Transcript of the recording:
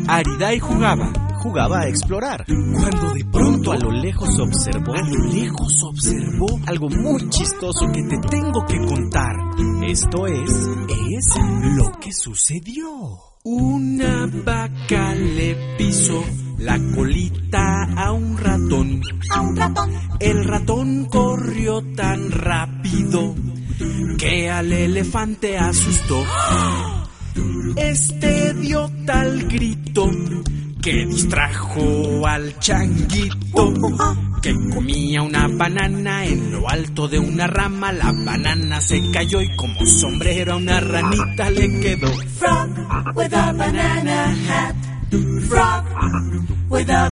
Aridai jugaba a explorar, cuando de pronto a lo lejos observó algo muy chistoso que te tengo que contar. Esto es lo que sucedió. Una vaca le pisó la colita a un ratón. El ratón corrió tan rápido que al elefante asustó. Este dio tal grito que distrajo al changuito, que comía una banana en lo alto de una rama. La banana se cayó y como sombrero a una ranita le quedó. Frog with a banana hat. Frog with a